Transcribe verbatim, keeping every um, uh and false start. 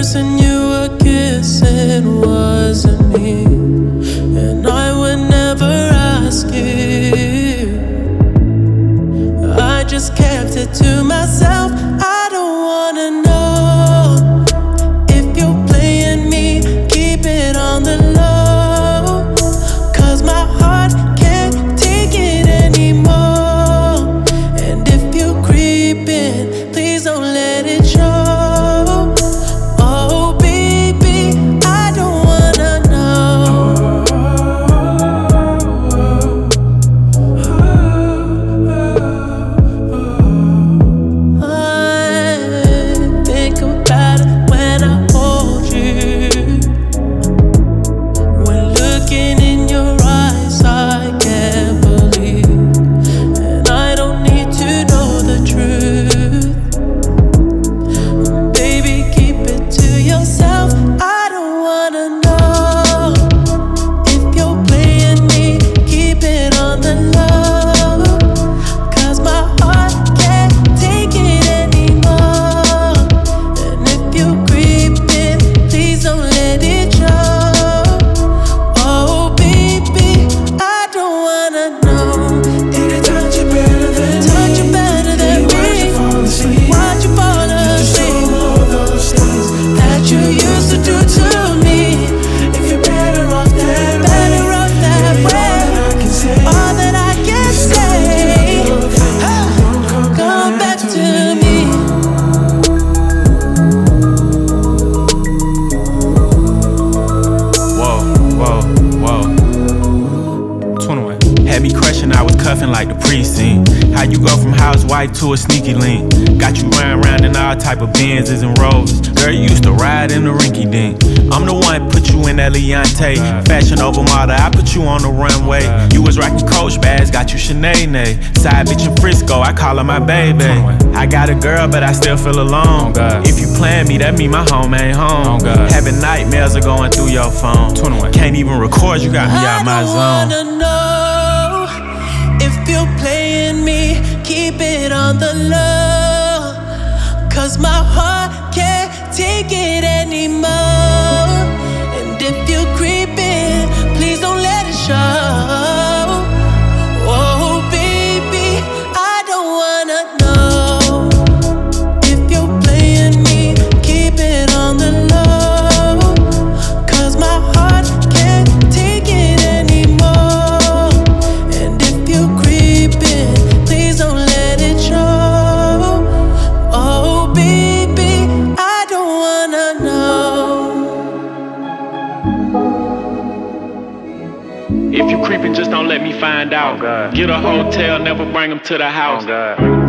person you were kissing wasn't me, and I would never ask you. I just kept it to myself. I don't wanna know if you're playing me. Keep it on the low, 'cause my heart can't take it anymore. And if you're creeping, please don't let it show. Had me crushing, I was cuffing like the precinct. How you go from housewife to a sneaky link? Got you riding around in all type of Benzes and Rovers. Girl, you used to ride in the rinky dink. I'm the one put you in that Leontay. Fashion over model, I put you on the runway. You was rocking Coach bags, got you Sinead. Side bitch in Frisco, I call her my baby. I got a girl, but I still feel alone. If you plan me, that mean my home ain't home. Having nightmares are going through your phone. Can't even record, you got me out my zone. I don't wanna know if you're playing me. Keep it on the low, 'cause my heart can't take it anymore. And if you're creeping, please don't let it show. Oh baby, I don't wanna know if you're playing me. Keep it on the low, 'cause my heart can't take it anymore. And if you're creeping, please don't let it show. Oh baby, I don't wanna know. If you creeping, just don't let me find out. Oh, Get a hotel, never bring them to the house. Oh, God.